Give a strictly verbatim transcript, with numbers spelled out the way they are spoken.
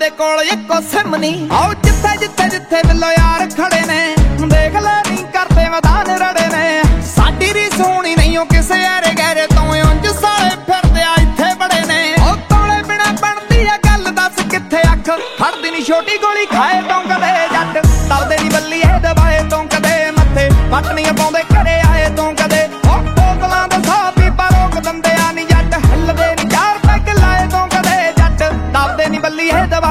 ਦੇ ਕੋਲ ਇੱਕੋ ਸਿਮ ਨੀ। ਆਓ ਜਿੱਥੇ ਜਿੱਥੇ ਜਿੱਥੇ ਮਿਲੋ ਯਾਰ ਖੜੇ ਨੇ, ਦੇਖ ਲੈ ਨੀ ਕਰਦੇ ਮੈਦਾਨ ਰੜੇ ਨੇ। ਸਾਡੀ ਰੀ ਸੋਹਣੀ ਨਹੀਂ ਉਹ ਕਿਸੇ ਯਾਰੇ ਗਹਿਰੇ ਤੋਂ, ਉਂਝ ਸਾਲੇ ਫਿਰਦੇ ਆ ਇੱਥੇ ਬੜੇ ਨੇ। ਉਹ ਕੋਲੇ ਬਿਨਾ ਬਣਦੀ ਆ ਗੱਲ, ਦੱਸ ਕਿੱਥੇ ਅੱਖ ਫੜਦੀ ਨੀ ਛੋਟੀ ਗੋਲੀ ਖਾਏ ਤੋਂ ਕਦੇ ਜੱਟ, ਤਲਦੇ ਨੀ ਬੱਲੀ ਇਹ ਦਬਾਏ ਤੋਂ ਕਦੇ ਮੱਥੇ ਪੱਟ ਨੀ ਪਾਉਂਦੇ